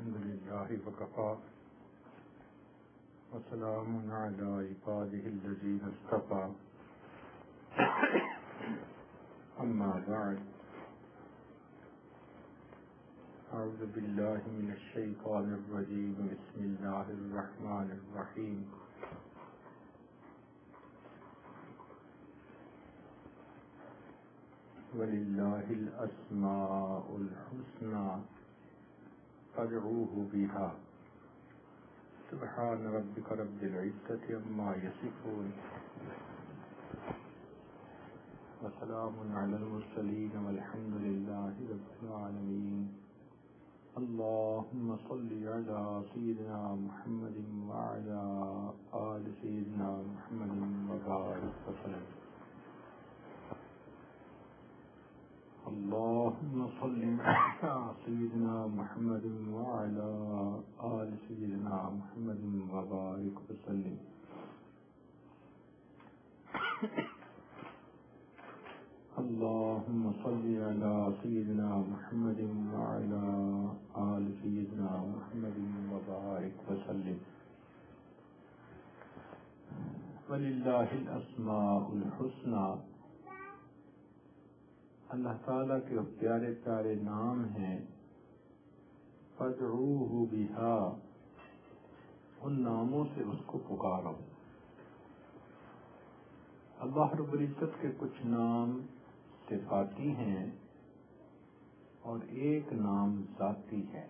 الحمد لله وكفى وسلام على عباده الذين اصطفى أما بعد أعوذ بالله من الشيطان الرجيم بسم الله الرحمن الرحيم وَلِلَّهِ الْأَسْمَاءُ الْحُسْنَى فادعوه بها سبحان ربك رب العزة عما يصفون وسلام على المرسلين والحمد لله رب العالمين اللهم صل على سيدنا محمد وعلى آل سيدنا محمد وبارك وسلم اللهم صل على سيدنا محمد وعلى آل سيدنا محمد وبارك وسلم اللهم صل على سيدنا محمد وعلى آل سيدنا محمد وبارك وسلم وللہ الاسماء الحسنى اللہ تعالیٰ کے پیارے پیارے نام ہیں فادعوہ بہا ان ناموں سے اس کو پکارو اللہ رب العزت کے کچھ نام صفاتی ہیں اور ایک نام ذاتی ہے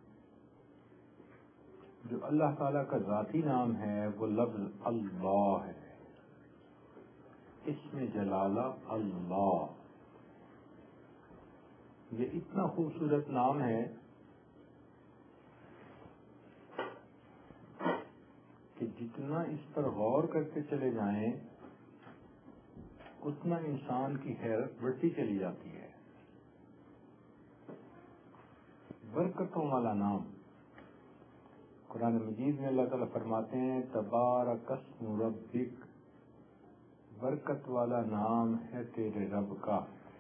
جو اللہ تعالیٰ کا ذاتی نام ہے وہ لفظ اللہ ہے اسم جلالہ اللہ یہ اتنا خوبصورت نام ہے کہ جتنا اس پر غور کرتے چلے جائیں اتنا انسان کی حیرت بڑھتی چلی جاتی ہے برکتوں والا نام قرآن مجید میں اللہ تعالیٰ فرماتے ہیں تبارک اسم ربک برکت والا نام ہے تیرے رب کا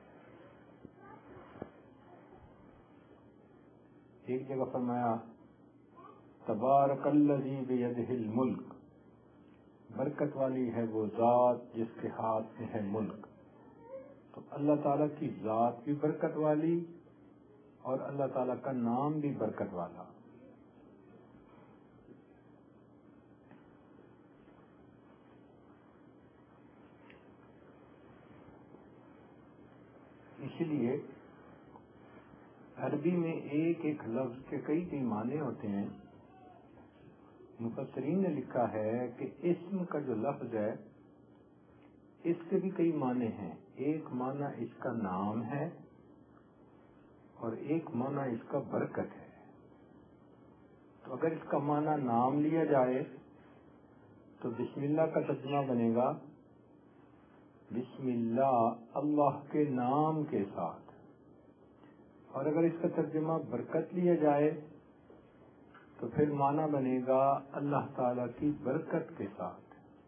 ایک جگہ فرمایا تبارک الذی بیدہ الملک برکت والی ہے وہ ذات جس کے ہاتھ میں ہے ملک تو اللہ تعالیٰ کی ذات بھی برکت والی اور اللہ تعالیٰ کا نام بھی برکت والا اسی لیے عربی میں ایک ایک لفظ کے کئی معنی ہوتے ہیں مفسرین نے لکھا ہے کہ اسم کا جو لفظ ہے اس کے بھی کئی معنی ہیں ایک معنی اس کا نام ہے اور ایک معنی اس کا برکت ہے تو اگر اس کا معنی نام لیا جائے تو بسم اللہ کا ترجمہ بنے گا بسم اللہ اللہ کے نام کے ساتھ اور اگر اس کا ترجمہ برکت لیا جائے تو پھر معنی بنے گا اللہ تعالیٰ کی برکت کے ساتھ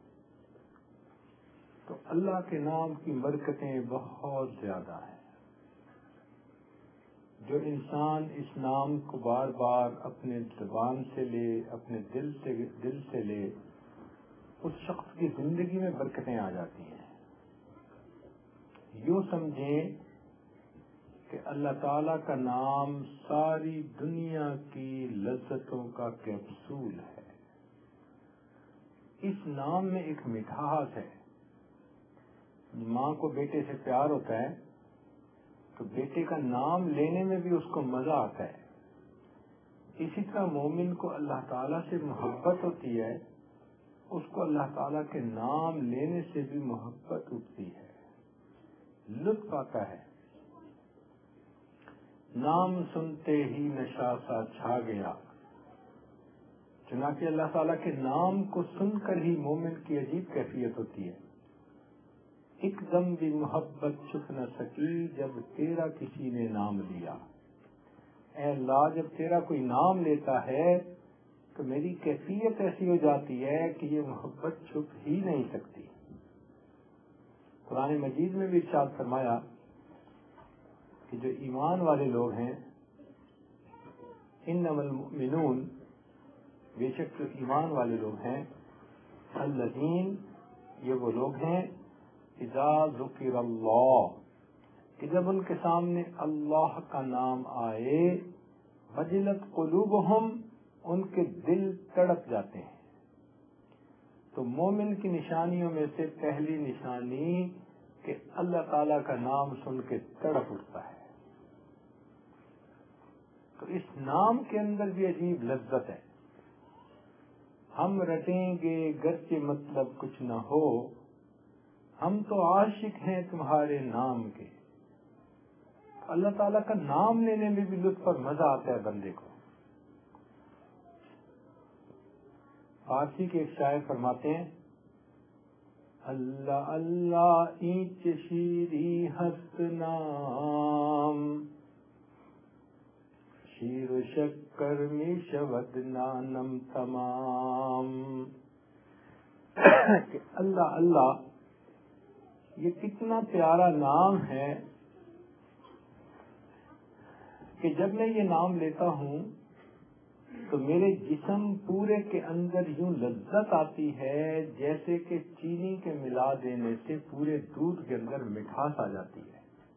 تو اللہ کے نام کی برکتیں بہت زیادہ ہیں جو انسان اس نام کو بار بار اپنے زبان سے لے اپنے دل سے لے اس شخص کی زندگی میں برکتیں آ جاتی ہیں یوں سمجھیں کہ اللہ تعالیٰ کا نام ساری دنیا کی لذتوں کا کیپسول ہے اس نام میں ایک مٹھاس ہے ماں کو بیٹے سے پیار ہوتا ہے تو بیٹے کا نام لینے میں بھی اس کو مزہ آتا ہے اسی طرح مومن کو اللہ تعالیٰ سے محبت ہوتی ہے اس کو اللہ تعالیٰ کے نام لینے سے بھی محبت اٹھتی ہے لطف آتا ہے نام سنتے ہی نشہ سا چھا گیا چنانچہ اللہ تعالیٰ کے نام کو سن کر ہی مومن کی عجیب کیفیت ہوتی ہے ایک دم بھی محبت چھپ نہ سکی جب تیرا کسی نے نام لیا اے اللہ جب تیرا کوئی نام لیتا ہے تو میری کیفیت ایسی ہو جاتی ہے کہ یہ محبت چھپ ہی نہیں سکتی قرآن مجید میں بھی ارشاد فرمایا کہ جو ایمان والے لوگ ہیں انما المؤمنون، بے شک جو ایمان والے لوگ ہیں، الذین، یہ وہ لوگ ہیں، اذا ذکر اللہ، کہ جب ان کے سامنے اللہ کا نام آئے، وجلت قلوبہم، ان کے دل تڑپ جاتے ہیں۔ تو مومن کی نشانیوں میں سے پہلی نشانی کہ اللہ تعالیٰ کا نام سن کے تڑپ اٹھتا ہے۔ تو اس نام کے اندر بھی عجیب لذت ہے۔ ہم رٹیں گے گرچہ مطلب کچھ نہ ہو، ہم تو عاشق ہیں تمہارے نام کے۔ اللہ تعالیٰ کا نام لینے میں بھی لطف اور مزہ آتا ہے بندے کو۔ فارسی کے ایک شاعر فرماتے ہیں، اللہ اللہ اینچ شیری ہست نام، شیر و شکر می شود نانم تمام۔ کہ اللہ اللہ یہ کتنا پیارا نام ہے کہ جب میں یہ نام لیتا ہوں تو میرے جسم پورے کے اندر یوں لذت آتی ہے جیسے کہ چینی کے ملا دینے سے پورے دودھ کے اندر مٹھاس آ جاتی ہے۔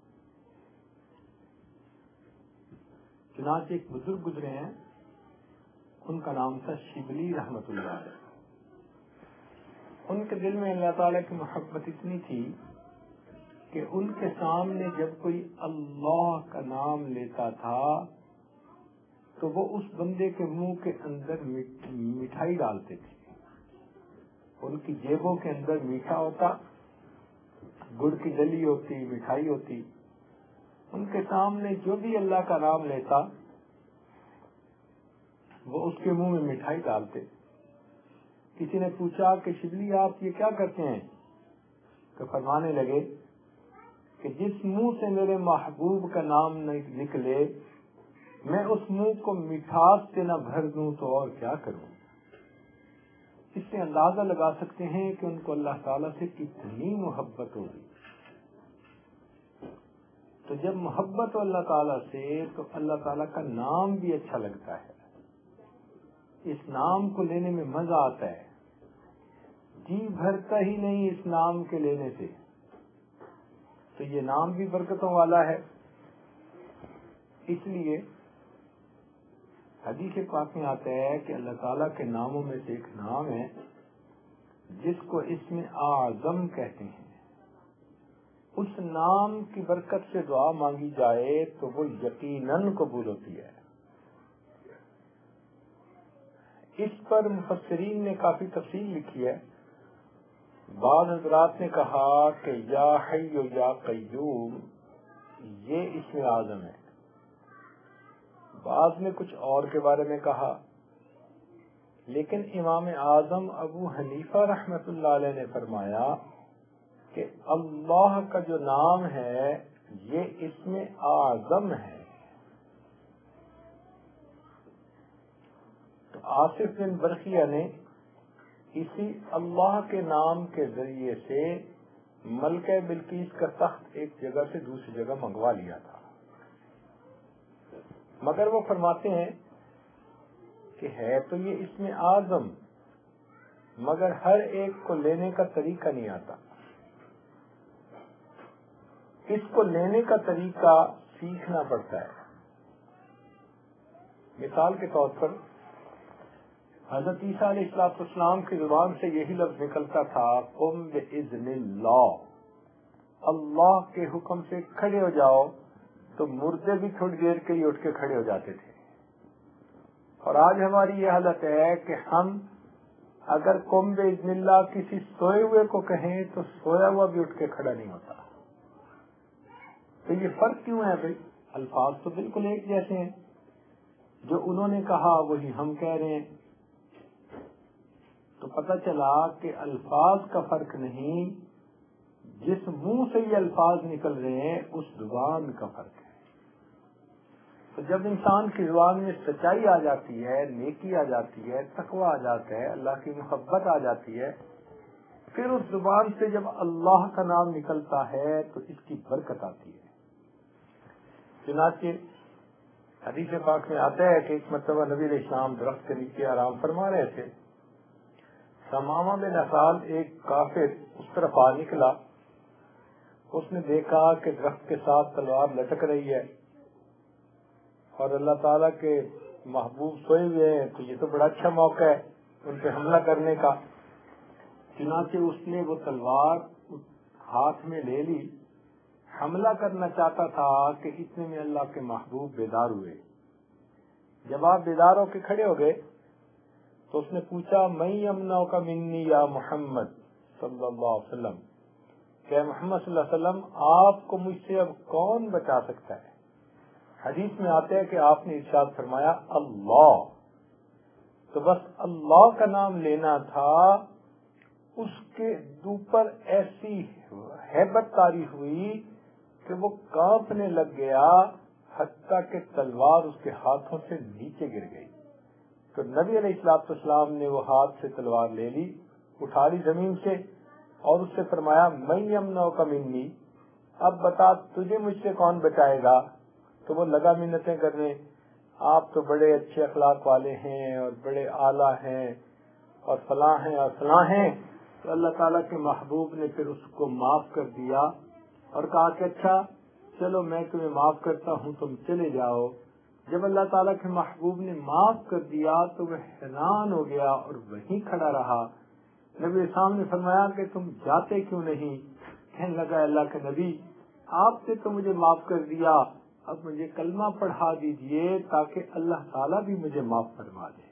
چنانچہ ایک بزرگ گزرے ہیں، ان کا نام تھا شبلی رحمت اللہ علیہ۔ ان کے دل میں اللہ تعالیٰ کی محبت اتنی تھی کہ ان کے سامنے جب کوئی اللہ کا نام لیتا تھا تو وہ اس بندے کے منہ کے اندر مٹھائی ڈالتے تھے۔ ان کی جیبوں کے اندر میٹھا ہوتا، گڑ کی ڈلی ہوتی، مٹھائی ہوتی۔ ان کے سامنے جو بھی اللہ کا نام لیتا وہ اس کے منہ میں مٹھائی ڈالتے۔ کسی نے پوچھا کہ شبلی آپ یہ کیا کرتے ہیں؟ تو فرمانے لگے کہ جس منہ سے میرے محبوب کا نام نکلے میں اس منہ کو مٹھاس سے نہ بھر دوں تو اور کیا کروں۔ اس سے اندازہ لگا سکتے ہیں کہ ان کو اللہ تعالیٰ سے کتنی محبت ہوگی۔ تو جب محبت ہو اللہ تعالیٰ سے تو اللہ تعالیٰ کا نام بھی اچھا لگتا ہے، اس نام کو لینے میں مزہ آتا ہے، جی بھرتا ہی نہیں اس نام کے لینے سے۔ تو یہ نام بھی برکتوں والا ہے۔ اس لیے حدیث پاک میں آتا ہے کہ اللہ تعالیٰ کے ناموں میں سے ایک نام ہے جس کو اسم اعظم کہتے ہیں۔ اس نام کی برکت سے دعا مانگی جائے تو وہ یقیناً قبول ہوتی ہے۔ اس پر مفسرین نے کافی تفصیل لکھی ہے۔ بعض حضرات نے کہا کہ یا حی یا قیوم یہ اسم اعظم ہے، بعض نے کچھ اور کے بارے میں کہا، لیکن امام اعظم ابو حنیفہ رحمت اللہ علیہ نے فرمایا کہ اللہ کا جو نام ہے یہ اسم اعظم ہے۔ تو آصف بن برقیہ نے اسی اللہ کے نام کے ذریعے سے ملکہ بلقیس کا تخت ایک جگہ سے دوسری جگہ منگوا لیا تھا، مگر وہ فرماتے ہیں کہ ہے تو یہ اسم اعظم مگر ہر ایک کو لینے کا طریقہ نہیں آتا۔ اس کو لینے کا طریقہ سیکھنا پڑتا ہے۔ مثال کے طور پر حضرت عیسیٰ علیہ السلام کی زبان سے یہی لفظ نکلتا تھا، قم بإذن اللہ، اللہ کے حکم سے کھڑے ہو جاؤ، تو مردے بھی تھوڑی دیر کے لیے اٹھ کے کھڑے ہو جاتے تھے۔ اور آج ہماری یہ حالت ہے کہ ہم اگر قم بإذن اللہ کسی سوئے ہوئے کو کہیں تو سویا ہوا بھی اٹھ کے کھڑا نہیں ہوتا۔ تو یہ فرق کیوں ہے بھائی؟ الفاظ تو بالکل ایک جیسے ہیں، جو انہوں نے کہا وہی ہم کہہ رہے ہیں۔ تو پتہ چلا کہ الفاظ کا فرق نہیں، جس منہ سے یہ الفاظ نکل رہے ہیں اس زبان کا فرق ہے۔ تو جب انسان کی زبان میں سچائی آ جاتی ہے، نیکی آ جاتی ہے، تقوی آ جاتا ہے، اللہ کی محبت آ جاتی ہے، پھر اس زبان سے جب اللہ کا نام نکلتا ہے تو اس کی برکت آتی ہے۔ چنانچہ حدیث پاک میں آتا ہے کہ ایک مرتبہ نبی علیہ السلام درخت کے نیچے آرام فرما رہے تھے. ثمامہ بن اسال ایک کافر اس طرف آ نکلا. اس نے دیکھا کہ درخت کے ساتھ تلوار لٹک رہی ہے اور اللہ تعالیٰ کے محبوب سوئے ہوئے ہیں، تو یہ تو بڑا اچھا موقع ہے ان پہ حملہ کرنے کا. چنانچہ اس نے وہ تلوار ہاتھ میں لے لی. حملہ کرنا چاہتا تھا کہ اتنے میں اللہ کے محبوب بیدار ہوئے. جب آپ بیدار ہو کے کھڑے ہو گئے تو اس نے پوچھا میں یمنعک منی یا محمد صلی اللہ علیہ وسلم، کہ محمد صلی اللہ علیہ وسلم آپ کو مجھ سے اب کون بچا سکتا ہے؟ حدیث میں آتا ہے کہ آپ نے ارشاد فرمایا اللہ. تو بس اللہ کا نام لینا تھا. اس کے اوپر ایسی ہیبت طاری ہوئی کہ وہ کانپنے لگ گیا، حتیٰ کہ تلوار اس کے ہاتھوں سے نیچے گر گئی. تو نبی علیہ الصلوۃ والسلام نے وہ ہاتھ سے تلوار لے لی، اٹھا لی زمین سے اور اس سے فرمایا میں یمنعک منی، اب بتا تجھے مجھ سے کون بچائے گا؟ تو وہ لگا منتیں کرنے، آپ تو بڑے اچھے اخلاق والے ہیں اور بڑے اعلیٰ ہیں اور فلاں ہیں اور فلاں ہیں. تو اللہ تعالیٰ کے محبوب نے پھر اس کو معاف کر دیا اور کہا کہ اچھا چلو میں تمہیں معاف کرتا ہوں، تم چلے جاؤ. جب اللہ تعالیٰ کے محبوب نے معاف کر دیا تو وہ حیران ہو گیا اور وہیں کھڑا رہا. نبی اسلام نے فرمایا کہ تم جاتے کیوں نہیں؟ کہنے لگا اللہ کے نبی آپ نے تو مجھے معاف کر دیا، اب مجھے کلمہ پڑھا دیجئے تاکہ اللہ تعالیٰ بھی مجھے معاف فرما دے.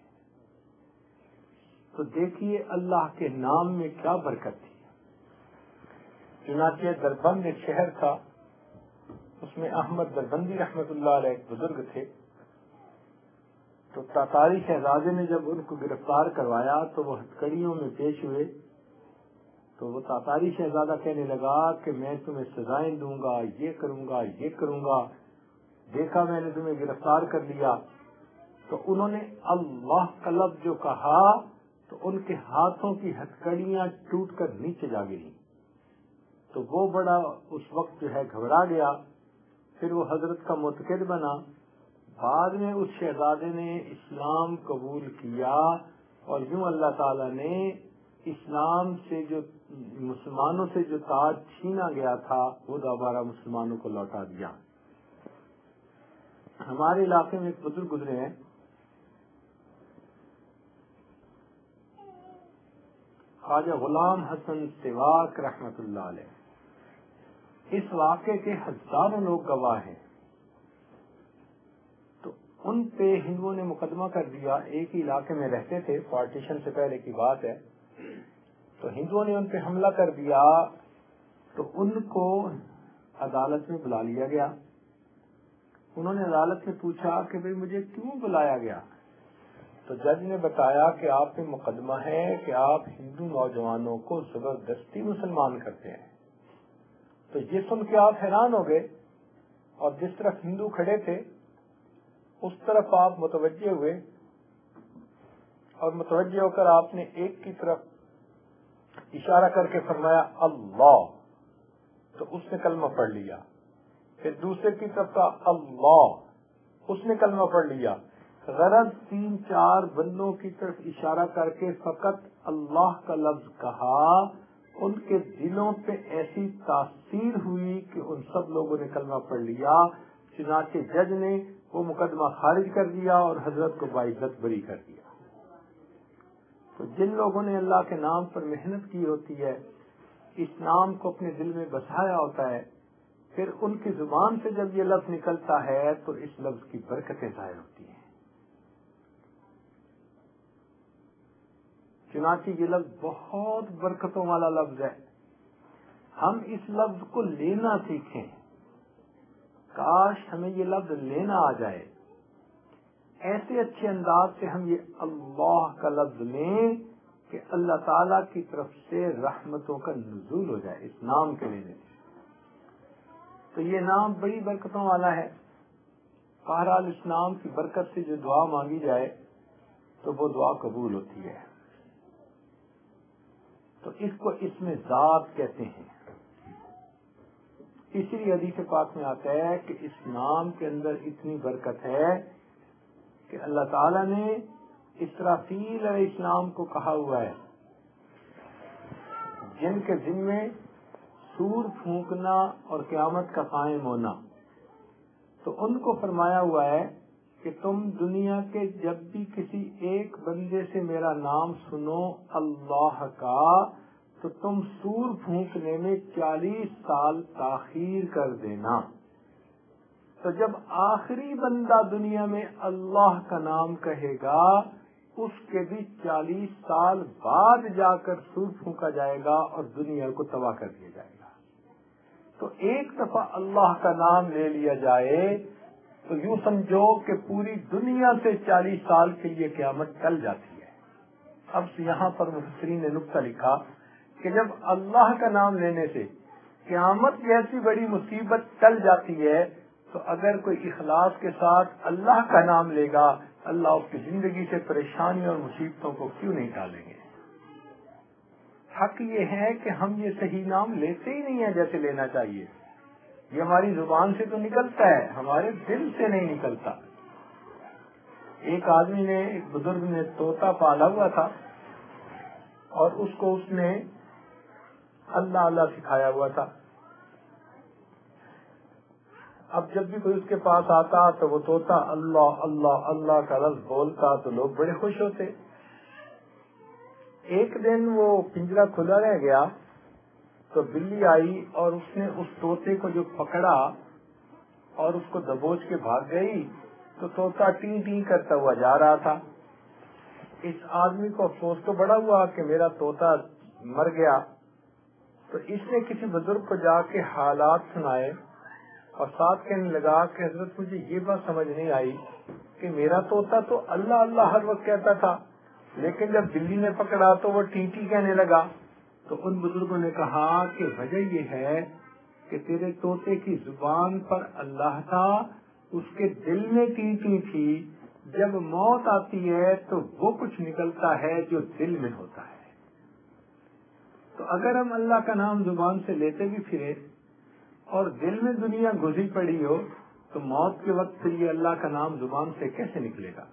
تو دیکھیے اللہ کے نام میں کیا برکت تھی. چنانچہ دربند ایک شہر تھا، اس میں احمد دربندی رحمت اللہ علیہ ایک بزرگ تھے. تو تاتاری شہزادے نے جب ان کو گرفتار کروایا تو وہ ہتھکڑیوں میں پیش ہوئے. تو وہ تاتاری شہزادہ کہنے لگا کہ میں تمہیں سزائیں دوں گا، یہ کروں گا یہ کروں گا، دیکھا میں نے تمہیں گرفتار کر لیا. تو انہوں نے اللہ کا لفظ جو کہا تو ان کے ہاتھوں کی ہتھکڑیاں ٹوٹ کر نیچے جا گریں. تو وہ بڑا اس وقت جو ہے گھبرا گیا. پھر وہ حضرت کا متقد بنا. بعد میں اس شہزادے نے اسلام قبول کیا اور یوں اللہ تعالیٰ نے اسلام سے جو مسلمانوں سے جو تاج چھینا گیا تھا وہ دوبارہ مسلمانوں کو لوٹا دیا. ہمارے علاقے میں ایک بزرگ گزرے ہیں، خواجہ غلام حسن سواک رحمت اللہ علیہ. اس واقعے کے ہزاروں لوگ گواہ ہیں. تو ان پہ ہندوؤں نے مقدمہ کر دیا. ایک ہی علاقے میں رہتے تھے، پارٹیشن سے پہلے کی بات ہے. تو ہندوؤں نے ان پہ حملہ کر دیا تو ان کو عدالت میں بلا لیا گیا. انہوں نے عدالت میں پوچھا کہ بھئی مجھے کیوں بلایا گیا؟ تو جج نے بتایا کہ آپ پہ مقدمہ ہے کہ آپ ہندو نوجوانوں کو زبردستی مسلمان کرتے ہیں. تو یہ سن کے آپ حیران ہو گئے اور جس طرف ہندو کھڑے تھے اس طرف آپ متوجہ ہوئے اور متوجہ ہو کر آپ نے ایک کی طرف اشارہ کر کے فرمایا اللہ. تو اس نے کلمہ پڑھ لیا. پھر دوسرے کی طرف کا اللہ، اس نے کلمہ پڑھ لیا. غرض 3-4 بندوں کی طرف اشارہ کر کے فقط اللہ کا لفظ کہا. ان کے دلوں پہ ایسی تاثیر ہوئی کہ ان سب لوگوں نے کلمہ پڑھ لیا. چنانچہ جج نے وہ مقدمہ خارج کر دیا اور حضرت کو باعزت بری کر دیا. تو جن لوگوں نے اللہ کے نام پر محنت کی ہوتی ہے، اس نام کو اپنے دل میں بسایا ہوتا ہے، پھر ان کی زبان سے جب یہ لفظ نکلتا ہے تو اس لفظ کی برکتیں ظاہر ہوتی ہیں. چنانچہ یہ لفظ بہت برکتوں والا لفظ ہے. ہم اس لفظ کو لینا سیکھیں. کاش ہمیں یہ لفظ لینا آ جائے. ایسے اچھے انداز سے ہم یہ اللہ کا لفظ لیں کہ اللہ تعالیٰ کی طرف سے رحمتوں کا نزول ہو جائے اس نام کے لینے سے. تو یہ نام بڑی برکتوں والا ہے. بہرحال اس نام کی برکت سے جو دعا مانگی جائے تو وہ دعا قبول ہوتی ہے. تو اس کو اسم ذات کہتے ہیں. اسی لیے حدیث پاک میں آتا ہے کہ اس نام کے اندر اتنی برکت ہے کہ اللہ تعالیٰ نے اسرافیل علیہ السلام کو کہا ہوا ہے جن کے ذمے سور پھونکنا اور قیامت کا قائم ہونا، تو ان کو فرمایا ہوا ہے کہ تم دنیا کے جب بھی کسی ایک بندے سے میرا نام سنو اللہ کا، تو تم سور پھونکنے میں 40 سال تاخیر کر دینا۔ تو جب آخری بندہ دنیا میں اللہ کا نام کہے گا، اس کے بھی 40 سال بعد جا کر سور پھونکا جائے گا اور دنیا کو تباہ کر دیا جائے گا۔ تو ایک دفعہ اللہ کا نام لے لیا جائے تو یوں سمجھو کہ پوری دنیا سے 40 سال کے لیے قیامت ٹل جاتی ہے۔ اب یہاں پر مفسرین نے نقطہ لکھا کہ جب اللہ کا نام لینے سے قیامت جیسی بڑی مصیبت ٹل جاتی ہے، تو اگر کوئی اخلاص کے ساتھ اللہ کا نام لے گا، اللہ اس کی زندگی سے پریشانی اور مصیبتوں کو کیوں نہیں ٹالیں گے؟ حق یہ ہے کہ ہم یہ صحیح نام لیتے ہی نہیں ہیں جیسے لینا چاہیے۔ یہ ہماری زبان سے تو نکلتا ہے، ہمارے دل سے نہیں نکلتا۔ ایک آدمی نے، ایک بزرگ نے طوطا پالا ہوا تھا اور اس کو اس نے اللہ اللہ سکھایا ہوا تھا۔ اب جب بھی کوئی اس کے پاس آتا تو وہ طوطا اللہ اللہ اللہ کا لفظ بولتا تو لوگ بڑے خوش ہوتے۔ ایک دن وہ پنجرا کھلا رہ گیا تو بلی آئی اور اس نے اس طوطے کو جو پکڑا اور اس کو دبوچ کے بھاگ گئی، تو طوطا ٹیں ٹیں کرتا ہوا جا رہا تھا۔ اس آدمی کو افسوس تو بڑا ہوا کہ میرا طوطا مر گیا، تو اس نے کسی بزرگ کو جا کے حالات سنائے اور ساتھ کہنے لگا کہ حضرت مجھے یہ بات سمجھ نہیں آئی کہ میرا طوطا تو اللہ اللہ ہر وقت کہتا تھا، لیکن جب بلی نے پکڑا تو وہ ٹی ٹی کہنے لگا۔ تو ان بزرگوں نے کہا کہ وجہ یہ ہے کہ تیرے طوطے کی زبان پر اللہ تھا، اس کے دل میں ٹی ٹی تھی، جب موت آتی ہے تو وہ کچھ نکلتا ہے جو دل میں ہوتا ہے۔ تو اگر ہم اللہ کا نام زبان سے لیتے بھی پھرے اور دل میں دنیا گزری پڑی ہو، تو موت کے وقت پھر یہ اللہ کا نام زبان سے کیسے نکلے گا؟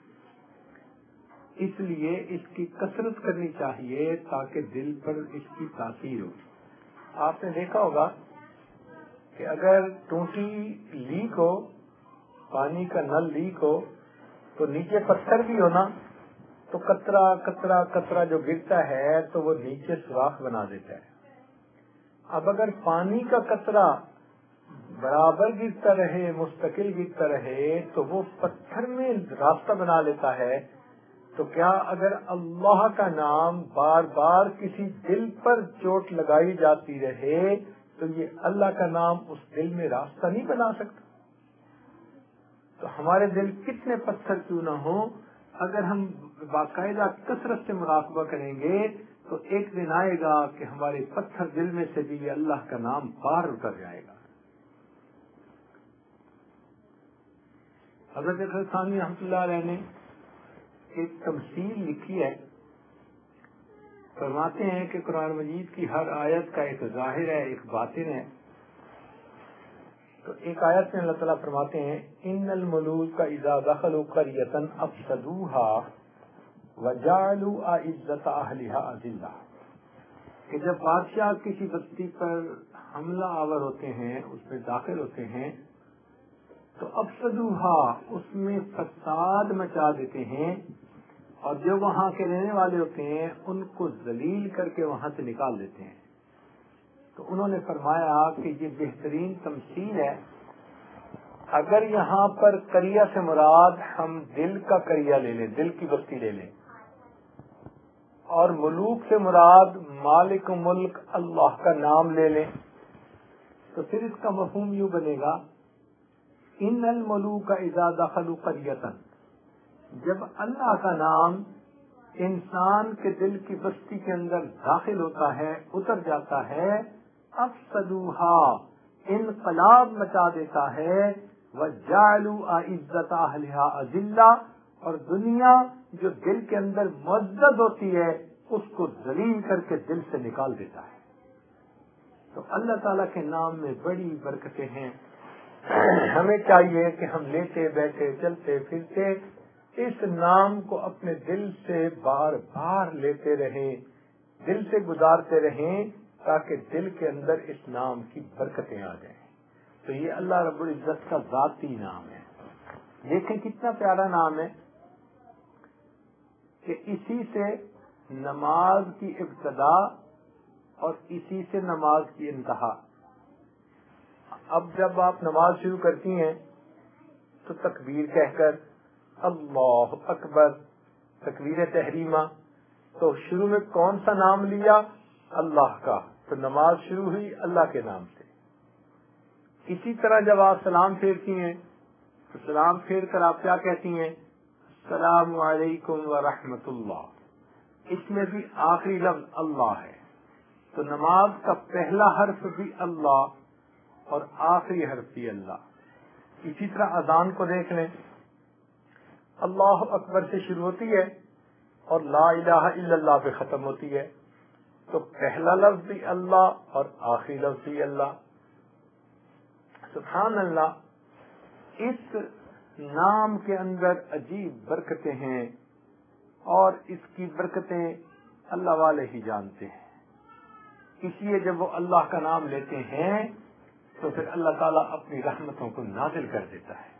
اس لیے اس کی کثرت کرنی چاہیے تاکہ دل پر اس کی تاثیر ہو۔ آپ نے دیکھا ہوگا کہ اگر ٹوٹی لیک ہو، پانی کا نل لیک ہو، تو نیچے پتھر بھی ہونا تو قطرہ قطرہ قطرہ جو گرتا ہے تو وہ نیچے سوراخ بنا دیتا ہے۔ اب اگر پانی کا قطرہ برابر گرتا رہے، مستقل گرتا رہے، تو وہ پتھر میں راستہ بنا لیتا ہے۔ تو کیا اگر اللہ کا نام بار بار کسی دل پر چوٹ لگائی جاتی رہے تو یہ اللہ کا نام اس دل میں راستہ نہیں بنا سکتا؟ تو ہمارے دل کتنے پتھر کیوں نہ ہوں، اگر ہم باقاعدہ کثرت سے مراقبہ کریں گے تو ایک دن آئے گا کہ ہمارے پتھر دل میں سے بھی اللہ کا نام باہر اتر جائے گا۔ حضرت ثانی رحمۃ اللہ علیہ نے ایک تمثیل لکھی ہے، فرماتے ہیں کہ قرآن مجید کی ہر آیت کا ایک ظاہر ہے، ایک باطن ہے۔ تو ایک آیت میں اللہ تعالیٰ فرماتے ہیں ان الملوک اذا دخلوا قریۃ افسدوها وجعلوا اعزۃ اہلها اذلہ، کہ جب بادشاہ کسی بستی پر حملہ آور ہوتے ہیں، اس میں داخل ہوتے ہیں، تو افسدوها، اس میں فساد مچا دیتے ہیں، اور جو وہاں کے رہنے والے ہوتے ہیں ان کو ذلیل کر کے وہاں سے نکال دیتے ہیں۔ تو انہوں نے فرمایا کہ یہ بہترین تمثیل ہے۔ اگر یہاں پر قریہ سے مراد ہم دل کا قریہ لے لیں، دل کی بستی لے لیں، اور ملوک سے مراد مالک ملک اللہ کا نام لے لیں، تو پھر اس کا مفہوم یوں بنے گا ان الملوک اذا دخلوا قریۃ، جب اللہ کا نام انسان کے دل کی بستی کے اندر داخل ہوتا ہے، اتر جاتا ہے، افسدوها، انقلاب مچا دیتا ہے، وجعلوا اعزۃ اہلها اذلہ، اور دنیا جو دل کے اندر معزز ہوتی ہے اس کو ذلیل کر کے دل سے نکال دیتا ہے۔ تو اللہ تعالیٰ کے نام میں بڑی برکتیں ہیں. ہمیں چاہیے کہ ہم لیتے بیٹھے چلتے پھرتے اس نام کو اپنے دل سے بار بار لیتے رہیں, دل سے گزارتے رہیں, تاکہ دل کے اندر اس نام کی برکتیں آ جائیں. تو یہ اللہ رب العزت کا ذاتی نام ہے. دیکھیں کتنا پیارا نام ہے کہ اسی سے نماز کی ابتدا اور اسی سے نماز کی انتہا. اب جب آپ نماز شروع کرتی ہیں تو تکبیر کہہ کر اللہ اکبر, تکبیر تحریمہ, تو شروع میں کون سا نام لیا؟ اللہ کا. تو نماز شروع ہوئی اللہ کے نام سے. اسی طرح جب آپ سلام پھیرتی ہیں تو سلام پھیر کر آپ کیا کہتی ہیں؟ السلام علیکم ورحمۃ اللہ. اس میں بھی آخری لفظ اللہ ہے. تو نماز کا پہلا حرف بھی اللہ اور آخری حرف بھی اللہ. اسی طرح اذان کو دیکھ لیں, اللہ اکبر سے شروع ہوتی ہے اور لا الہ الا اللہ پہ ختم ہوتی ہے. تو پہلا لفظ بھی اللہ اور آخری لفظ بھی اللہ. سبحان اللہ. اس نام کے اندر عجیب برکتیں ہیں اور اس کی برکتیں اللہ والے ہی جانتے ہیں. اس لیے جب وہ اللہ کا نام لیتے ہیں تو پھر اللہ تعالیٰ اپنی رحمتوں کو نازل کر دیتا ہے.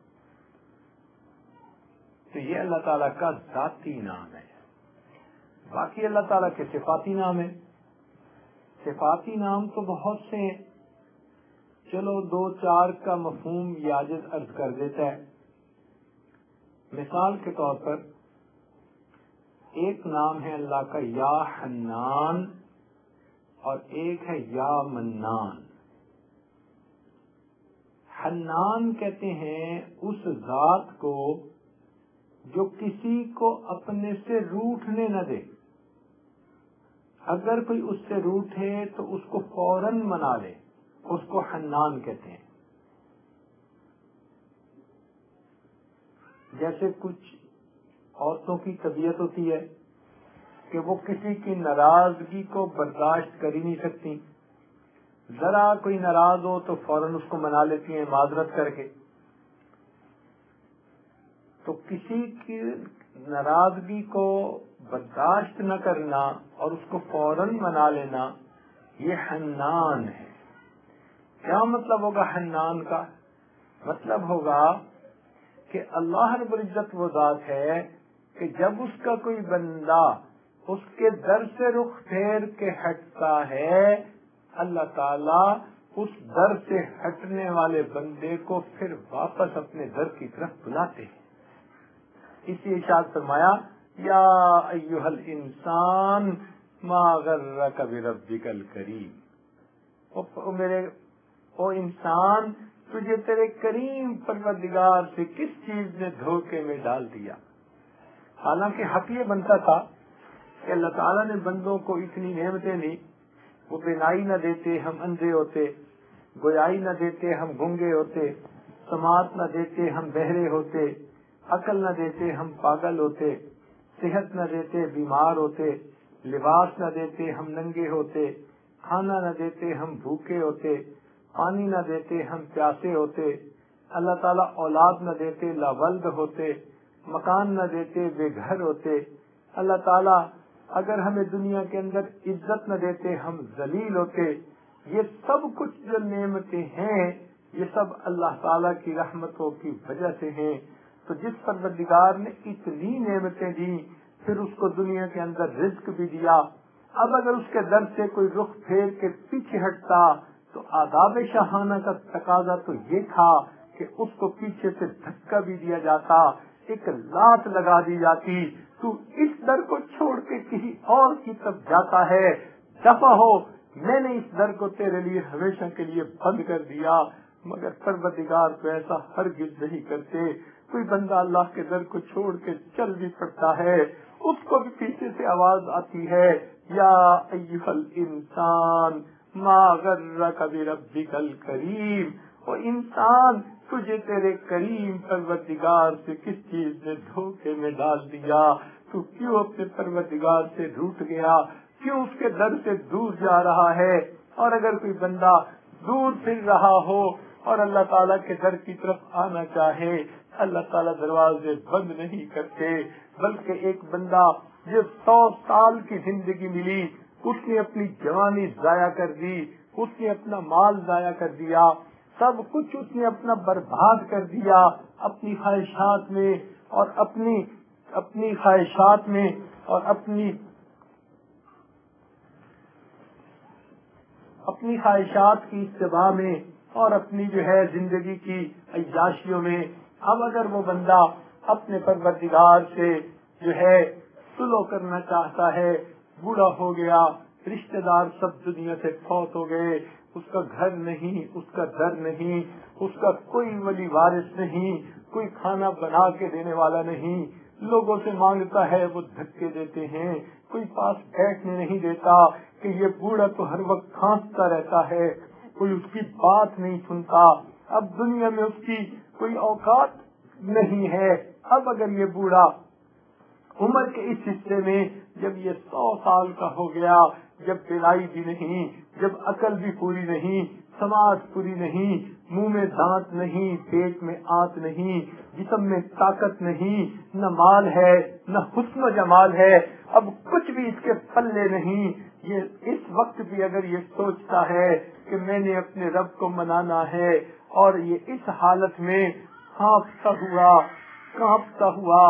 تو یہ اللہ تعالیٰ کا ذاتی نام ہے. باقی اللہ تعالیٰ کے صفاتی نام ہے. صفاتی نام تو بہت سے ہیں, چلو دو چار کا مفہوم یہ عاجز عرض کر دیتا ہے. مثال کے طور پر ایک نام ہے اللہ کا یا حنان اور ایک ہے یا منان. حنان کہتے ہیں اس ذات کو جو کسی کو اپنے سے روٹھنے نہ دے. اگر کوئی اس سے روٹھے تو اس کو فوراً منا لے, اس کو حنان کہتے ہیں. جیسے کچھ عورتوں کی طبیعت ہوتی ہے کہ وہ کسی کی ناراضگی کو برداشت کر ہی نہیں سکتی. ذرا کوئی ناراض ہو تو فوراً اس کو منا لیتی ہیں معذرت کر کے. تو کسی کی ناراضگی کو برداشت نہ کرنا اور اس کو فوراً منا لینا یہ حنان ہے. کیا مطلب ہوگا حنان کا؟ مطلب ہوگا کہ اللہ رب العزت وہ ذات ہے کہ جب اس کا کوئی بندہ اس کے در سے رخ پھیر کے ہٹتا ہے, اللہ تعالیٰ اس در سے ہٹنے والے بندے کو پھر واپس اپنے در کی طرف بلاتے ہیں. اسی ارشاد فرمایا یا ایھا الانسان ما غرک بربک الکریم. او انسان, تجھے تیرے کریم پروردگار سے کس چیز نے دھوکے میں ڈال دیا. حالانکہ حق یہ بنتا تھا کہ اللہ تعالیٰ نے بندوں کو اتنی نعمتیں دی, وہ بینائی نہ دیتے ہم اندھے ہوتے, گویائی نہ دیتے ہم گنگے ہوتے, سماعت نہ دیتے ہم بہرے ہوتے, عقل نہ دیتے ہم پاگل ہوتے, صحت نہ دیتے بیمار ہوتے, لباس نہ دیتے ہم ننگے ہوتے, کھانا نہ دیتے ہم بھوکے ہوتے, پانی نہ دیتے ہم پیاسے ہوتے, اللہ تعالیٰ اولاد نہ دیتے لاولد ہوتے, مکان نہ دیتے بے گھر ہوتے. اللہ تعالیٰ اگر ہمیں دنیا کے اندر عزت نہ دیتے ہم ذلیل ہوتے. یہ سب کچھ جو نعمتیں ہیں یہ سب اللہ تعالیٰ کی رحمتوں کی وجہ سے ہیں. تو جس پروردگار نے اتنی نعمتیں دی پھر اس کو دنیا کے اندر رزق بھی دیا. اب اگر اس کے در سے کوئی رخ پھیر کے پیچھے ہٹتا تو آداب شاہانہ کا تقاضا تو یہ تھا کہ اس کو پیچھے سے دھکا بھی دیا جاتا, ایک لات لگا دی جاتی, تو اس در کو چھوڑ کے کسی اور کی طرف جاتا ہے, دفع ہو, میں نے اس در کو تیرے لیے ہمیشہ کے لیے بند کر دیا. مگر پروردگار تو ایسا ہرگز نہیں کرتے. کوئی بندہ اللہ کے در کو چھوڑ کے چل بھی پڑتا ہے, اس کو بھی پیچھے سے آواز آتی ہے یا ایھا الانسان ما غرک بربک الکریم. وہ انسان, تجھے تیرے کریم پروردگار سے کس چیز نے دھوکے میں ڈال دیا. تو کیوں اپنے پروردگار سے روٹ گیا, کیوں اس کے در سے دور جا رہا ہے. اور اگر کوئی بندہ دور پھر رہا ہو اور اللہ تعالیٰ کے در کی طرف آنا چاہے، اللہ تعالیٰ دروازے بند نہیں کرتے، بلکہ ایک بندہ جو 100 سال کی زندگی ملی، اس نے اپنی جوانی ضائع کر دی، اس نے اپنا مال ضائع کر دیا، سب کچھ اس نے اپنا برباد کر دیا اپنی خواہشات میں اور اپنی خواہشات میں اور اپنی خواہشات کی اتباع میں اور اپنی جو ہے زندگی کی عیاشیوں میں۔ اب اگر وہ بندہ اپنے پروردگار سے جو ہے صلح کرنا چاہتا ہے، بوڑھا ہو گیا، رشتہ دار سب دنیا سے فوت ہو گئے، اس کا گھر نہیں، اس کا در نہیں، اس کا کوئی ولی وارث نہیں، کوئی کھانا بنا کے دینے والا نہیں، لوگوں سے مانگتا ہے وہ دھکے دیتے ہیں، کوئی پاس بیٹھنے نہیں دیتا کہ یہ بوڑھا تو ہر وقت کھانستا رہتا ہے، کوئی اس کی بات نہیں سنتا، اب دنیا میں اس کی کوئی اوقات نہیں ہے۔ اب اگر یہ بوڑھا عمر کے اس حصے میں جب یہ 100 سال کا ہو گیا، جب دلائی بھی نہیں، جب عقل بھی پوری نہیں، سماعت پوری نہیں، منہ میں دانت نہیں، پیٹ میں آنت نہیں، جسم میں طاقت نہیں، نہ مال ہے نہ حسن و جمال ہے، اب کچھ بھی اس کے پلے نہیں، یہ اس وقت بھی اگر یہ سوچتا ہے کہ میں نے اپنے رب کو منانا ہے، اور یہ اس حالت میں کانپتا ہوا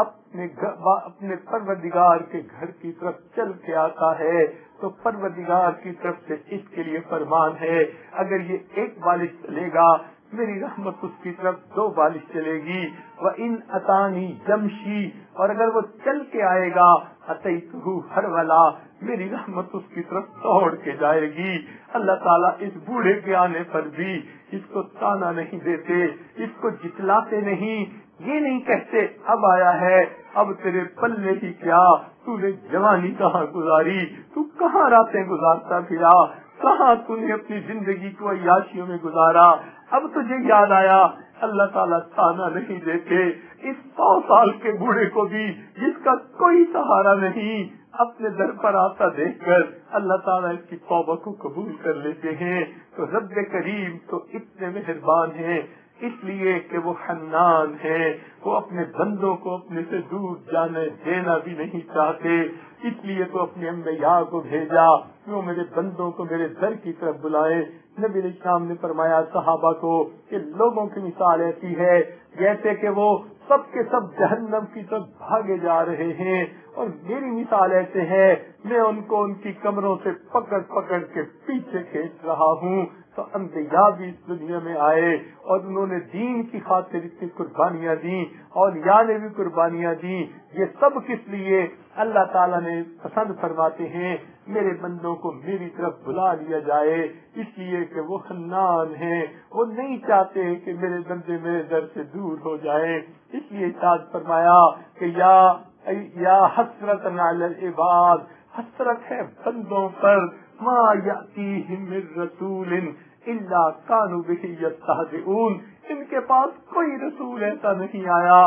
اپنے پروردگار کے گھر کی طرف چل کے آتا ہے، تو پروردگار کی طرف سے اس کے لیے فرمان ہے، اگر یہ ایک بالش چلے گا میری رحمت اس کی طرف 2 بالش چلے گی، وَإِنْ أَتَانِي جَمْشِي، اور اگر وہ چل کے آئے گا أَتَيْتُهُ هَرْوَلًا، میری رحمت اس کی طرف دوڑ کے جائے گی۔ اللہ تعالیٰ اس بوڑھے کے آنے پر بھی اس کو تانا نہیں دیتے، اس کو جتلاتے نہیں، یہ نہیں کہتے اب آیا ہے اب تیرے پلے ہی کیا، تو نے جوانی کہاں گزاری، تو کہاں راتیں گزارتا پھرا، کہاں تو نے اپنی زندگی کو عیاشیوں میں گزارا، اب تجھے یاد آیا۔ اللہ تعالیٰ تانا نہیں دیتے اس 100 سال کے بوڑھے کو بھی جس کا کوئی سہارا نہیں، اپنے در پر آتا دیکھ کر اللہ تعالیٰ اس کی توبہ کو قبول کر لیتے ہیں۔ تو رب کریم تو اتنے مہربان ہیں، اس لیے کہ وہ حنان ہے، وہ اپنے بندوں کو اپنے سے دور جانے دینا بھی نہیں چاہتے، اس لیے تو اپنے انبیاء کو بھیجا کہ وہ میرے بندوں کو میرے در کی طرف بلائے۔ نبی علیہ السلام نے فرمایا صحابہ کو کہ لوگوں کی مثال ایسی ہے جیسے کہ وہ سب کے سب جہنم کی طرف بھاگے جا رہے ہیں، اور میری مثال ایسے ہے میں ان کو ان کی کمروں سے پکڑ پکڑ کے پیچھے کھینچ رہا ہوں۔ تو انبیاء بھی اس دنیا میں آئے اور انہوں نے دین کی خاطر اتنی قربانیاں دیں، اولیاء نے بھی قربانیاں دیں، یہ سب کس لیے؟ اللہ تعالیٰ نے پسند فرماتے ہیں میرے بندوں کو میری طرف بلا لیا جائے، اس لیے کہ وہ حنان ہیں، وہ نہیں چاہتے کہ میرے بندے میرے در سے دور ہو جائیں، اس لیے ارشاد فرمایا کہ یا حسرت علی العباد، حسرت ہے بندوں پر، ما یأتیہم من رسول الا کانوا بہ یستہزئون، ان کے پاس کوئی رسول ایسا نہیں آیا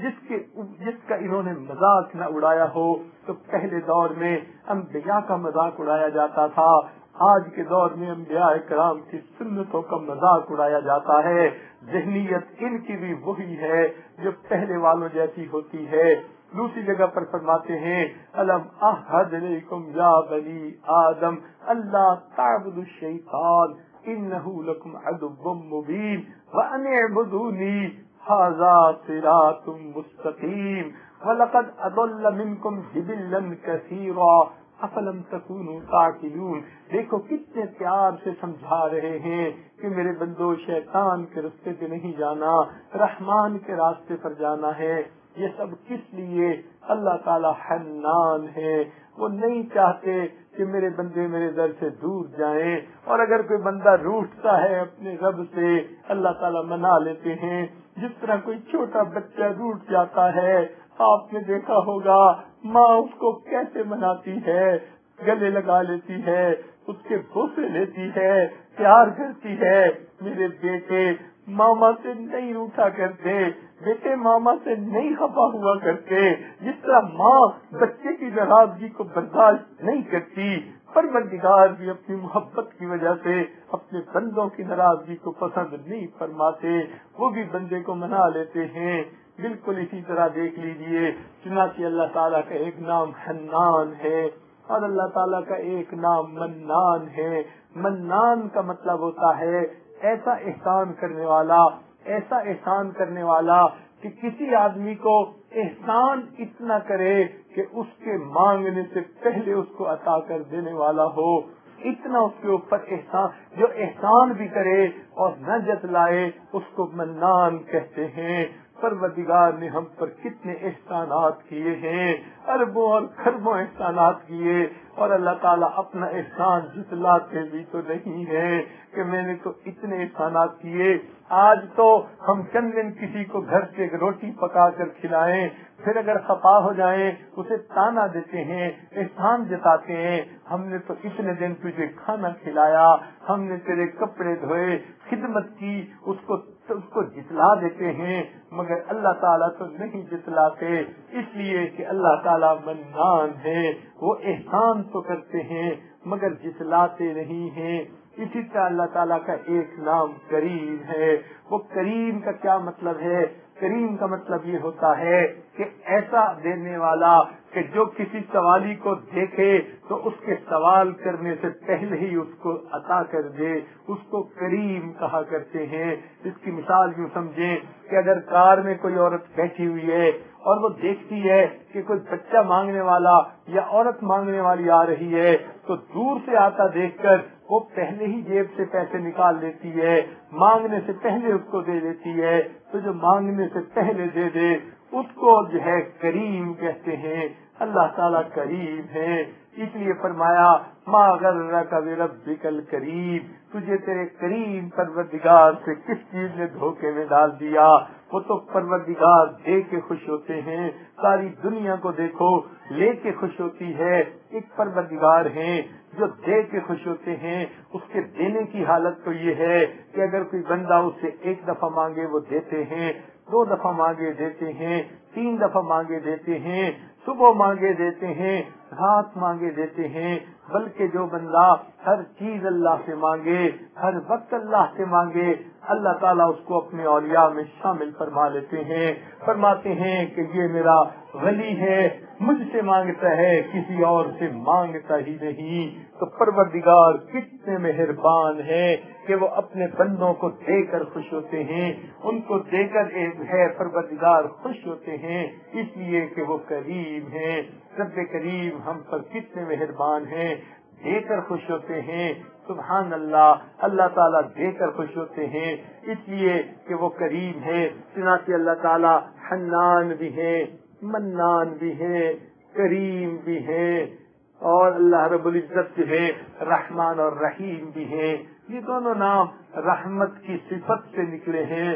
جس کا انہوں نے مذاق نہ اڑایا ہو۔ تو پہلے دور میں انبیاء کا مذاق اڑایا جاتا تھا، آج کے دور میں انبیاء کرام کی سنتوں کا مذاق اڑایا جاتا ہے، ذہنیت ان کی بھی وہی ہے جو پہلے والوں جیسی ہوتی ہے۔ دوسری جگہ پر فرماتے ہیں الم اعہد الیکم یا بنی آدم اللہ تعبدوا الشیطان انہ لکم عدو مبین وان اعبدونی ھذا صراط مستقیم ولقد اضل منکم جبلا کثیرا افلم تکونوا تعقلون۔ دیکھو کتنے پیار سے سمجھا رہے ہیں کہ میرے بندو شیطان کے راستے پہ نہیں جانا، رحمان کے راستے پر جانا ہے۔ یہ سب کس لیے؟ اللہ تعالیٰ حنان ہے، وہ نہیں چاہتے کہ میرے بندے میرے در سے دور جائیں، اور اگر کوئی بندہ روٹتا ہے اپنے رب سے اللہ تعالیٰ منا لیتے ہیں، جس طرح کوئی چھوٹا بچہ روٹ جاتا ہے، آپ نے دیکھا ہوگا ماں اس کو کیسے مناتی ہے، گلے لگا لیتی ہے، اس کے بوسے لیتی ہے، پیار کرتی ہے۔ میرے بیٹے ماما سے نہیں روٹا کرتے، بیٹے ماما سے نہیں خفا ہوا کرتے، جس طرح ماں بچے کی ناراضگی کو برداشت نہیں کرتی، پروردگار بھی اپنی محبت کی وجہ سے اپنے بندوں کی ناراضگی کو پسند نہیں فرماتے، وہ بھی بندے کو منا لیتے ہیں۔ بالکل اسی طرح دیکھ لیجئے، چنانچہ اللہ تعالیٰ کا ایک نام حنان ہے اور اللہ تعالیٰ کا ایک نام منان ہے۔ منان کا مطلب ہوتا ہے ایسا احسان کرنے والا، ایسا احسان کرنے والا کہ کسی آدمی کو احسان اتنا کرے کہ اس کے مانگنے سے پہلے اس کو عطا کر دینے والا ہو، اتنا اس کے اوپر احسان، جو احسان بھی کرے اور نہ جتلائے اس کو منان کہتے ہیں۔ پروردگار نے ہم پر کتنے احسانات کیے ہیں، اربوں اور خربوں احسانات کیے، اور اللہ تعالیٰ اپنا احسان جتلاتے بھی تو نہیں ہے کہ میں نے تو اتنے احسانات کیے۔ آج تو ہم چند دن کسی کو گھر سے روٹی پکا کر کھلائیں، پھر اگر خفا ہو جائیں اسے تانا دیتے ہیں، احسان جتاتے ہیں، ہم نے تو اتنے دن تجھے کھانا کھلایا، ہم نے تیرے کپڑے دھوئے، خدمت کی، اس کو جتلا دیتے ہیں، مگر اللہ تعالیٰ تو نہیں جتلاتے، اس لیے کہ اللہ تعالیٰ منان ہے، وہ احسان تو کرتے ہیں مگر جتلاتے نہیں ہیں۔ اسی طرح اللہ تعالیٰ کا ایک نام کریم ہے۔ وہ کریم کا کیا مطلب ہے؟ کریم کا مطلب یہ ہوتا ہے کہ ایسا دینے والا کہ جو کسی سوالی کو دیکھے تو اس کے سوال کرنے سے پہلے ہی اس کو عطا کر دے، اس کو کریم کہا کرتے ہیں۔ اس کی مثال یوں سمجھیں کہ اگر کار میں کوئی عورت بیٹھی ہوئی ہے اور وہ دیکھتی ہے کہ کوئی بچہ مانگنے والا یا عورت مانگنے والی آ رہی ہے تو دور سے آتا دیکھ کر وہ پہلے ہی جیب سے پیسے نکال لیتی ہے، مانگنے سے پہلے اس کو دے دیتی ہے، تو جو مانگنے سے پہلے دے دے اس کو جو ہے کریم کہتے ہیں۔ اللہ تعالیٰ کریم ہے، اس لیے فرمایا ما غرک بربک الکریم، تجھے تیرے کریم پروردگار سے کس چیز نے دھوکے میں ڈال دیا؟ وہ تو پروردگار دے کے خوش ہوتے ہیں، ساری دنیا کو دیکھو لے کے خوش ہوتی ہے، ایک پروردگار ہیں جو دے کے خوش ہوتے ہیں۔ اس کے دینے کی حالت تو یہ ہے کہ اگر کوئی بندہ اس سے ایک دفعہ مانگے وہ دیتے ہیں، 2 دفعہ مانگے دیتے ہیں، 3 دفعہ مانگے دیتے ہیں، صبح مانگے دیتے ہیں، رات مانگے دیتے ہیں، بلکہ جو بندہ ہر چیز اللہ سے مانگے، ہر وقت اللہ سے مانگے، اللہ تعالیٰ اس کو اپنے اولیاء میں شامل فرما لیتے ہیں، فرماتے ہیں کہ یہ میرا ولی ہے، مجھ سے مانگتا ہے، کسی اور سے مانگتا ہی نہیں۔ تو پروردگار کتنے مہربان ہیں کہ وہ اپنے بندوں کو دے کر خوش ہوتے ہیں، ان کو دے کر ہے پروردگار خوش ہوتے ہیں، اس لیے کہ وہ کریم ہیں۔ رب کریم ہم پر کتنے مہربان ہیں، دے کر خوش ہوتے ہیں۔ سبحان اللہ، اللہ تعالیٰ دے کر خوش ہوتے ہیں اس لیے کہ وہ کریم ہے۔ چنانچہ اللہ تعالیٰ حنان بھی ہے، منان بھی ہے، کریم بھی ہے، اور اللہ رب العزت جو ہے رحمان اور رحیم بھی ہے۔ یہ دونوں نام رحمت کی صفت سے نکلے ہیں،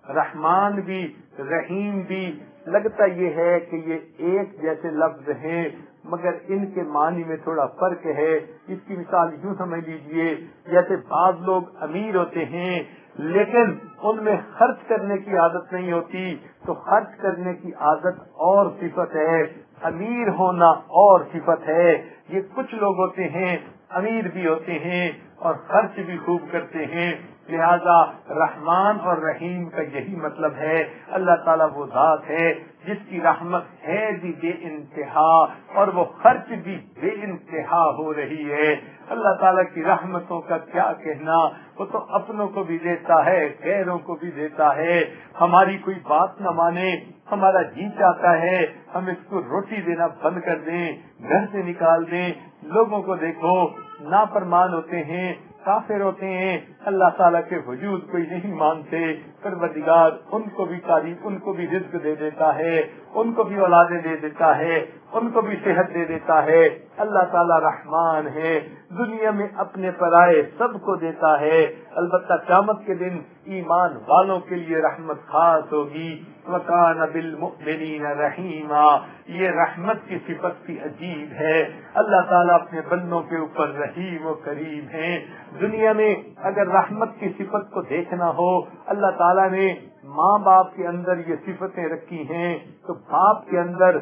رحمان بھی رحیم بھی۔ لگتا یہ ہے کہ یہ ایک جیسے لفظ ہیں مگر ان کے معنی میں تھوڑا فرق ہے۔ اس کی مثال یوں سمجھ لیجئے، جیسے بعض لوگ امیر ہوتے ہیں لیکن ان میں خرچ کرنے کی عادت نہیں ہوتی، تو خرچ کرنے کی عادت اور صفت ہے، امیر ہونا اور صفت ہے۔ یہ کچھ لوگ ہوتے ہیں امیر بھی ہوتے ہیں اور خرچ بھی خوب کرتے ہیں، لہذا رحمان اور رحیم کا یہی مطلب ہے۔ اللہ تعالیٰ وہ ذات ہے جس کی رحمت ہے بھی بے انتہا اور وہ خرچ بھی بے انتہا ہو رہی ہے۔ اللہ تعالیٰ کی رحمتوں کا کیا کہنا، وہ تو اپنوں کو بھی دیتا ہے، غیروں کو بھی دیتا ہے۔ ہماری کوئی بات نہ مانے، ہمارا جی چاہتا ہے ہم اس کو روٹی دینا بند کر دیں، گھر سے نکال دیں۔ لوگوں کو دیکھو نافرمان ہوتے ہیں، کافر ہوتے ہیں، اللہ تعالیٰ کے وجود کوئی نہیں مانتے، پروردگار ان کو بھی تعریف، ان کو بھی رزق دے دیتا ہے، ان کو بھی اولادیں دے دیتا ہے، ان کو بھی صحت دے دیتا ہے۔ اللہ تعالیٰ رحمان ہے، دنیا میں اپنے پرائے سب کو دیتا ہے، البتہ قیامت کے دن ایمان والوں کے لیے رحمت خاص ہوگی۔ وَكَانَ بِالْمُؤْمِنِينَ رَحِيمًا، یہ رحمت کی صفت بھی عجیب ہے۔ اللہ تعالیٰ اپنے بندوں کے اوپر رحیم و کریم ہے۔ دنیا میں اگر رحمت کی صفت کو دیکھنا ہو، اللہ تعالیٰ نے ماں باپ کے اندر یہ صفتیں رکھی ہیں تو باپ کے اندر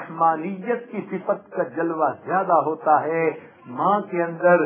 رحمانیت کی صفت کا جلوہ زیادہ ہوتا ہے، ماں کے اندر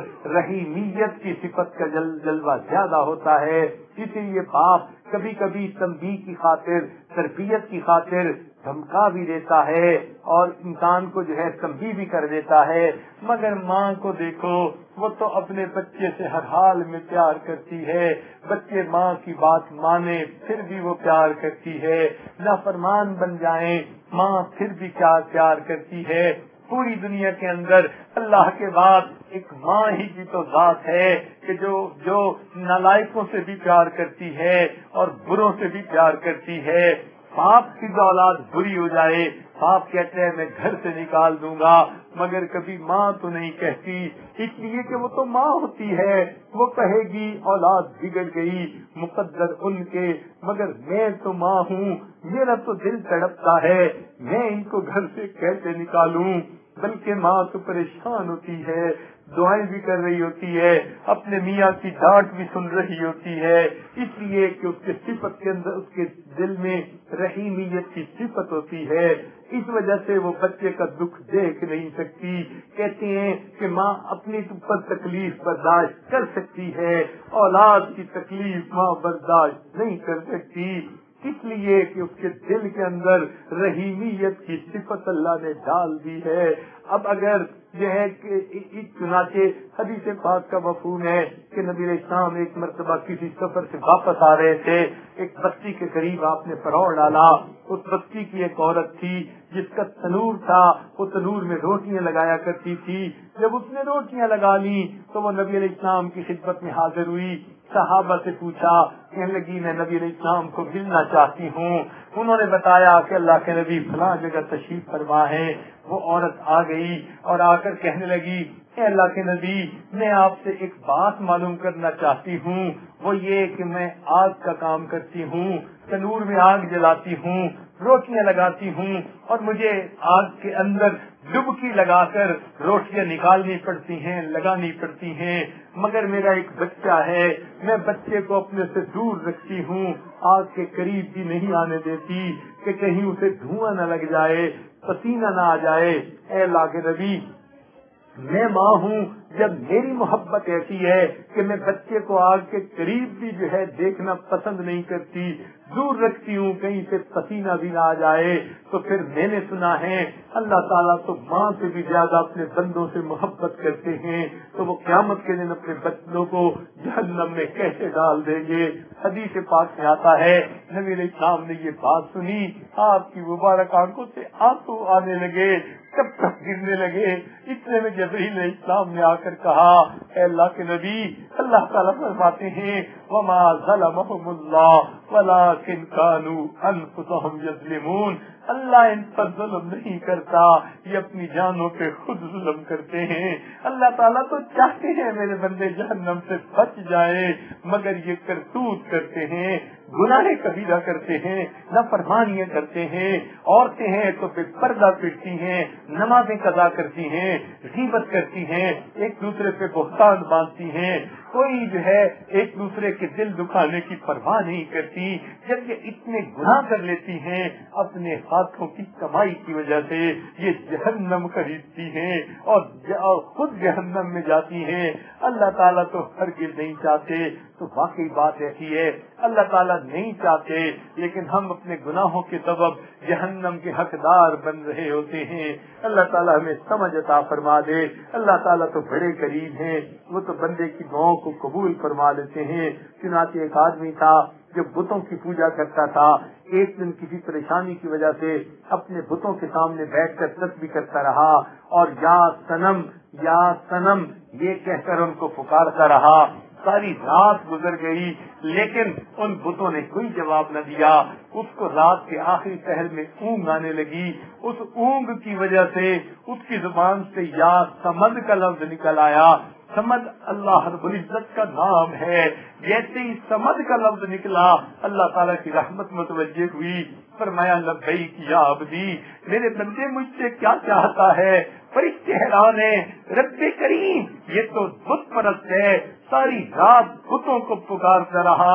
رحیمیت کی صفت کا جلوہ زیادہ ہوتا ہے۔ اسی لیے باپ کبھی کبھی تنبیہ کی خاطر، تربیت کی خاطر دھمکا بھی دیتا ہے اور انسان کو جو ہے تنبیہ بھی کر دیتا ہے، مگر ماں کو دیکھو وہ تو اپنے بچے سے ہر حال میں پیار کرتی ہے، بچے ماں کی بات مانے پھر بھی وہ پیار کرتی ہے، نافرمان بن جائیں ماں پھر بھی پیار کرتی ہے۔ پوری دنیا کے اندر اللہ کے بعد ایک ماں ہی کی تو ذات ہے کہ جو نالائقوں سے بھی پیار کرتی ہے اور بروں سے بھی پیار کرتی ہے۔ باپ کی اولاد بری ہو جائے، باپ کہتے ہیں میں گھر سے نکال دوں گا، مگر کبھی ماں تو نہیں کہتی، اس لیے کہ وہ تو ماں ہوتی ہے، وہ کہے گی اولاد بگڑ گئی، مقدر ان کے، مگر میں تو ماں ہوں، میرا تو دل تڑپتا ہے، میں ان کو گھر سے کیسے نکالوں۔ بلکہ ماں تو پریشان ہوتی ہے، دعائیں بھی کر رہی ہوتی ہے، اپنے میاں کی ڈانٹ بھی سن رہی ہوتی ہے، اس لیے کہ اس کے صفت کے اندر، اس کے دل میں رحیمیت کی صفت ہوتی ہے، اس وجہ سے وہ بچے کا دکھ دیکھ نہیں سکتی۔ کہتے ہیں کہ ماں اپنی اوپر تکلیف برداشت کر سکتی ہے، اولاد کی تکلیف ماں برداشت نہیں کر سکتی، اس لیے کہ اس کے دل کے اندر رحیمیت کی صفت اللہ نے ڈال دی ہے۔ اب اگر یہ ہے کہ چنانچہ حدیث پاک کا مفہوم ہے کہ نبی علیہ السلام ایک مرتبہ کسی سفر سے واپس آ رہے تھے، ایک بستی کے قریب آپ نے پڑاؤ ڈالا، اس بستی کی ایک عورت تھی جس کا تنور تھا، وہ تنور میں روٹیاں لگایا کرتی تھی، جب اس نے روٹیاں لگا لی تو وہ نبی علیہ السلام کی خدمت میں حاضر ہوئی، صحابہ سے پوچھا، کہنے لگی میں نبی علیہ السلام کو ملنا چاہتی ہوں۔ انہوں نے بتایا کہ اللہ کے نبی فلاں جگہ تشریف فرما ہے۔ وہ عورت آ گئی اور آ کر کہنے لگی، اے اللہ کے نبی، میں آپ سے ایک بات معلوم کرنا چاہتی ہوں، وہ یہ کہ میں آگ کا کام کرتی ہوں، تنور میں آگ جلاتی ہوں، روٹیاں لگاتی ہوں، اور مجھے آگ کے اندر ڈبکی لگا کر روٹیاں نکالنی پڑتی ہیں، لگانی پڑتی ہیں، مگر میرا ایک بچہ ہے، میں بچے کو اپنے سے دور رکھتی ہوں، آگ کے قریب بھی نہیں آنے دیتی کہ کہیں اسے دھواں نہ لگ جائے، پسینہ نہ آ جائے۔ اے اللہ کے نبی، میں ماں ہوں، جب میری محبت ایسی ہے کہ میں بچے کو آگ کے قریب بھی جو ہے دیکھنا پسند نہیں کرتی، دور رکھتی ہوں کہیں سے پسینہ بھی نہ آ جائے، تو پھر میں نے سنا ہے اللہ تعالیٰ تو ماں سے بھی زیادہ اپنے بندوں سے محبت کرتے ہیں، تو وہ قیامت کے دن اپنے بچوں کو جہنم میں کیسے ڈال دیں گے۔ حدیث پاک میں آتا ہے نبی علیہ السلام نے یہ بات سنی، آپ کی مبارک آنکھوں سے آنسو آنے لگے، کب تک گرنے لگے، اتنے میں جبرائیل علیہ السلام نے آ کر کہا، اے اللہ کے نبی، اللہ تعالیٰ فرماتے ہیں وما ظلمهم اللہ ولکن كانوا انفسهم یظلمون، اللہ ان پر ظلم نہیں کرتا، یہ اپنی جانوں پہ خود ظلم کرتے ہیں۔ اللہ تعالیٰ تو چاہتے ہیں میرے بندے جہنم سے بچ جائیں، مگر یہ کرتوت کرتے ہیں، گناہ کبیرہ کرتے ہیں، نافرمانیاں کرتے ہیں، عورتیں ہیں تو بے پردہ پھرتی ہیں، نمازیں قضا کرتی ہیں، غیبت کرتی ہیں، ایک دوسرے پہ بہتان باندھتی ہیں، کوئی جو ہے ایک دوسرے کے دل دکھانے کی پرواہ نہیں کرتی، جب یہ اتنے گناہ کر لیتی ہیں اپنے ہاتھوں کی کمائی کی وجہ سے، یہ جہنم خریدتی ہیں اور خود جہنم میں جاتی ہیں۔ اللہ تعالیٰ تو ہرگز نہیں چاہتے، تو واقعی بات ایسی ہے اللہ تعالیٰ نہیں چاہتے، لیکن ہم اپنے گناہوں کے سبب جہنم کے حقدار بن رہے ہوتے ہیں۔ اللہ تعالیٰ ہمیں سمجھ عطا فرما دے۔ اللہ تعالیٰ تو بڑے قریب ہیں، وہ تو بندے کی دعاؤں کو قبول فرما لیتے ہیں۔ چنانچہ ایک آدمی تھا جو بتوں کی پوجا کرتا تھا، ایک دن کسی پریشانی کی وجہ سے اپنے بتوں کے سامنے بیٹھ کر تسبیح کرتا رہا اور یا سنم یہ کہہ کر ان کو پکارتا رہا۔ ساری رات گزر گئی لیکن ان بتوں نے کوئی جواب نہ دیا۔ اس کو رات کے آخری پہر میں اونگ آنے لگی، اس اونگ کی وجہ سے اس کی زبان سے یا سمد کا لفظ نکل آیا۔ سمد اللہ رب العزت کا نام ہے، جیسے ہی سمد کا لفظ نکلا اللہ تعالیٰ کی رحمت متوجہ ہوئی، فرمایا لبیک یا عبدی، میرے بندے مجھ سے کیا چاہتا ہے؟ فرشتے حیران ہیں، رب کریم یہ تو بت پرست ہے، ساری رات بتوں کو پکارتا رہا،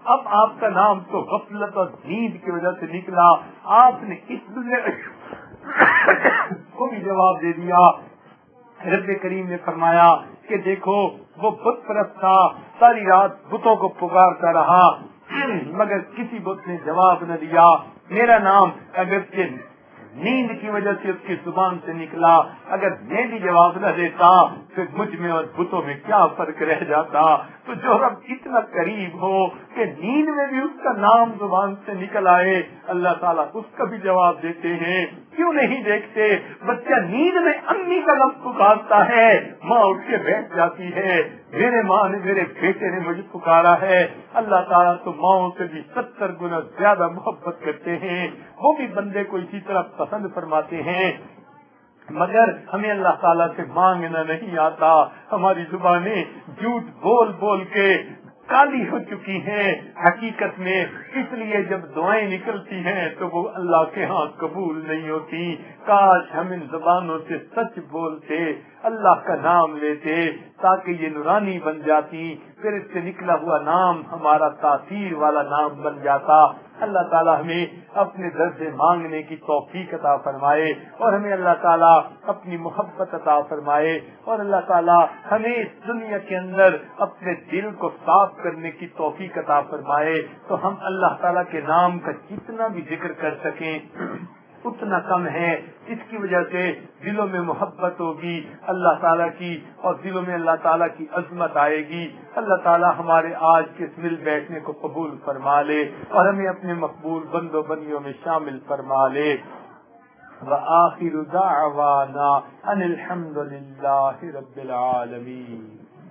اب آپ کا نام تو غفلت اور نیند کی وجہ سے نکلا، آپ نے اس دنیا کو بھی جواب دے دیا۔ رب کریم نے فرمایا کہ دیکھو وہ بت پرست تھا، ساری رات بتوں کو پکارتا رہا مگر کسی بت نے جواب نہ دیا۔ میرا نام اگرچہ نیند کی وجہ سے اس کی زبان سے نکلا، اگر میں بھی جواب نہ دیتا پھر مجھ میں اور بتوں میں کیا فرق رہ جاتا۔ تو جو رب اتنا قریب ہو کہ نیند میں بھی اس کا نام زبان سے نکل آئے، اللہ تعالیٰ اس کا بھی جواب دیتے ہیں۔ کیوں نہیں دیکھتے؟ بچہ نیند میں امی کا لفظ پکارتا ہے، ماں اٹھ کے بیٹھ جاتی ہے، میرے ماں نے میرے بیٹے نے مجھے پکارا ہے۔ اللہ تعالیٰ تو ماؤں سے بھی 70 گنا زیادہ محبت کرتے ہیں، وہ بھی بندے کو اسی طرح پسند فرماتے ہیں۔ مگر ہمیں اللہ تعالیٰ سے مانگنا نہیں آتا، ہماری زبانیں جھوٹ بول بول کے کالی ہو چکی ہیں حقیقت میں، اس لیے جب دعائیں نکلتی ہیں تو وہ اللہ کے ہاں قبول نہیں ہوتی۔ کاش ہم ان زبانوں سے سچ بولتے، اللہ کا نام لیتے تاکہ یہ نورانی بن جاتی، پھر اس سے نکلا ہوا نام ہمارا تاثیر والا نام بن جاتا۔ اللہ تعالیٰ ہمیں اپنے در سے مانگنے کی توفیق عطا فرمائے، اور ہمیں اللہ تعالیٰ اپنی محبت عطا فرمائے، اور اللہ تعالیٰ ہمیں اس دنیا کے اندر اپنے دل کو صاف کرنے کی توفیق عطا فرمائے، تو ہم اللہ تعالیٰ کے نام کا جتنا بھی ذکر کر سکیں اتنا کم ہے۔ اس کی وجہ سے دلوں میں محبت ہوگی اللہ تعالیٰ کی، اور دلوں میں اللہ تعالیٰ کی عظمت آئے گی۔ اللہ تعالیٰ ہمارے آج کے اس مل بیٹھنے کو قبول فرما لے، اور ہمیں اپنے مقبول بندوں بندیوں میں شامل فرما لے۔ وآخر دعوانا ان الحمد للہ رب العالمین۔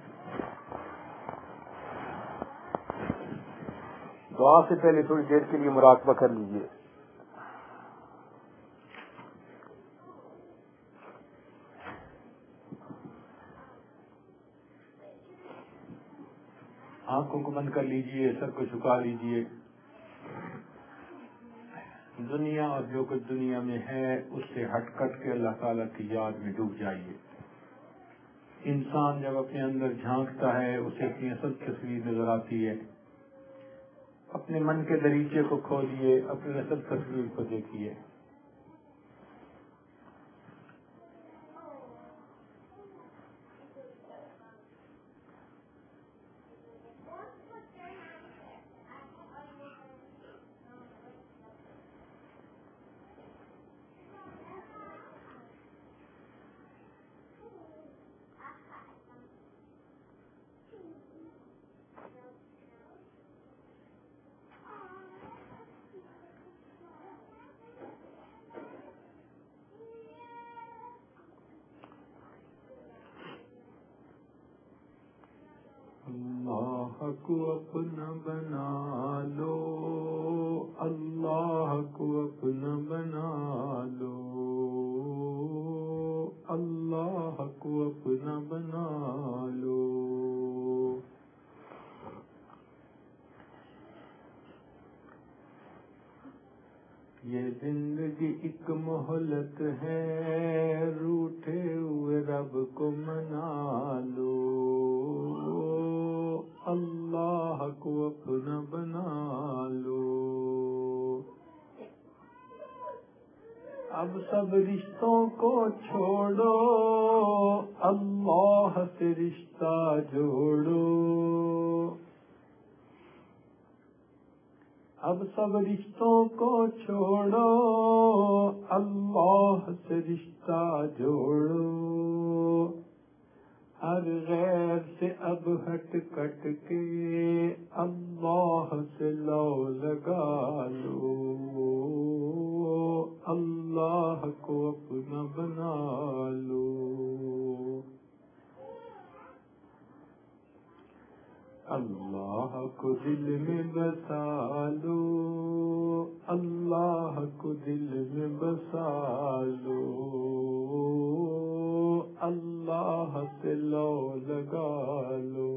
دعا سے پہلے تھوڑی دیر کے لیے مراقبہ کر لیجیے۔ آنکھوں کو بند کر لیجئے، سر کو جھکا لیجئے۔ دنیا اور جو کچھ دنیا میں ہے اس سے ہٹ کٹ کے اللہ تعالیٰ کی یاد میں ڈوب جائیے۔ انسان جب اپنے اندر جھانکتا ہے اسے اپنی اصل تصویر نظر آتی ہے۔ اپنے من کے دریچے کو کھولیے، اپنی اصل تصویر کو دیکھیے۔ اللہ کو اپنا بنا لو، اللہ کو اپنا بنا لو، اللہ کو اپنا بنا لو۔ یہ زندگی ایک مہلت ہے، روٹھے ہوئے رب کو منا لو، اللہ کو اپنا بنا لو۔ اب سب رشتوں کو چھوڑو، اللہ سے رشتہ جوڑو، اب سب رشتوں کو چھوڑو، اللہ سے رشتہ جوڑو، ہر غیر سے اب ہٹ کٹ کے اللہ سے لو لگا لو، اللہ کو اپنا بنا لو۔ اللہ کو دل میں بسا لو، اللہ کو دل میں بسا لو، اللہ سے لو لگا لو۔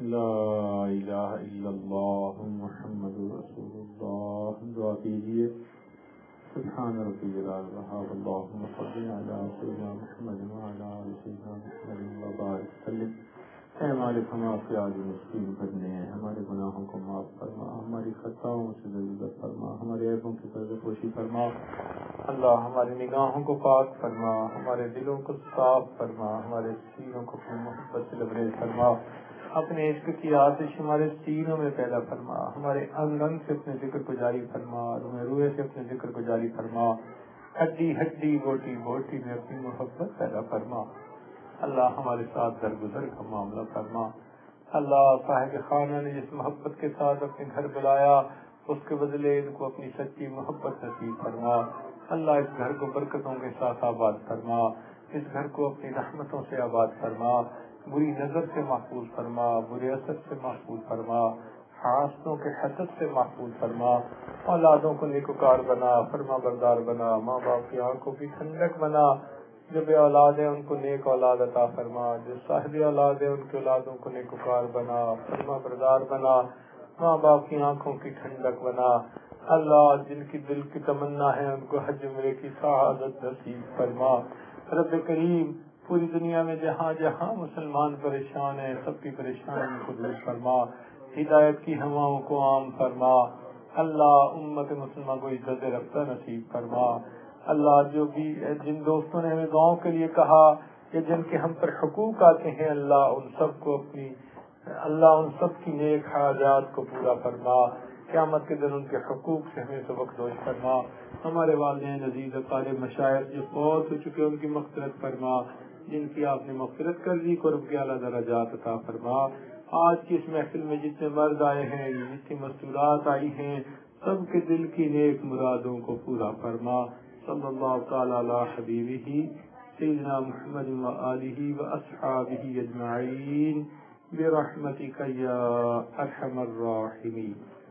لا الہ الا اللہ محمد رسول اللہ. دعا کیجیے. سبحان ربی العظیم اللہم صل علی سیدنا محمد وعلی آل سیدنا محمد وبارک وسلم. اے مالک ہم آپ کے آگے مسکین بننے ہیں. ہمارے گناہوں کو معاف فرما, ہماری خطاؤں سے درگزر فرما, ہمارے عیبوں کی پردہ پوشی فرما. اللہ ہماری نگاہوں کو پاک فرما, ہمارے دلوں کو صاف فرما, ہمارے سینوں کو اپنی محبت سے لبریز فرما. اپنے عشق کی آتش ہمارے سینوں میں پیدا فرما. ہمارے انگ انگ سے اپنے ذکر کو جاری فرما, روئے روئے سے اپنے ذکر کو جاری فرما. ہڈی ہڈی بوٹی بوٹی میں اپنی محبت پیدا فرما. اللہ ہمارے ساتھ درگزر کا معاملہ فرما. اللہ صاحب خانہ نے جس محبت کے ساتھ اپنے گھر بلایا اس کے بدلے ان کو اپنی سچی محبت نصیب فرما. اللہ اس گھر کو برکتوں کے ساتھ آباد فرما. اس گھر کو اپنی رحمتوں سے آباد فرما. بری نظر سے محفوظ فرما, برے اثر سے محفوظ فرما, حاسدوں کے حسد سے محفوظ فرما. اولادوں کو نیکوکار بنا, فرما بردار بنا, ماں باپ کی آنکھوں کی ٹھنڈک بنا. جو بے اولاد ہیں ان کو نیک اولاد عطا فرما, جو صاحب اولاد ہیں ان کی اولادوں کو نیکوکار بنا, فرما بردار بنا, ماں باپ کی آنکھوں کی ٹھنڈک بنا. اللہ جن کی دل کی تمنا ہے ان کو حج عمرے کی سعادت نصیب فرما. رب کریم پوری دنیا میں جہاں جہاں مسلمان پریشان ہیں سب کی پریشانی کو دور فرما. ہدایت کی ہواؤں کو عام فرما. اللہ امت مسلمہ کو عزت رفتہ نصیب فرما. اللہ جو بھی جن دوستوں نے ہمیں گاؤں کے لیے کہا کہ جن کے ہم پر حقوق آتے ہیں اللہ ان سب کی نیک حاجات کو پورا فرما. قیامت کے دن ان کے حقوق سے ہمیں سبکدوش فرما. ہمارے والدین عزیز اقارب مشائخ جو فوت ہو چکے ان کی مغفرت فرما. جن کی آپ نے مغفرت کر دی قرب کے اعلیٰ درجات عطا فرما. آج کی اس محفل میں جتنے مرد آئے ہیں جتنی مستورات آئی ہیں سب کے دل کی نیک مرادوں کو پورا فرما. صلی اللہ تعالی علی حبیبہ سیدنا محمد وآلہ واصحابہ اجمعین برحمتک یا ارحم الراحمین.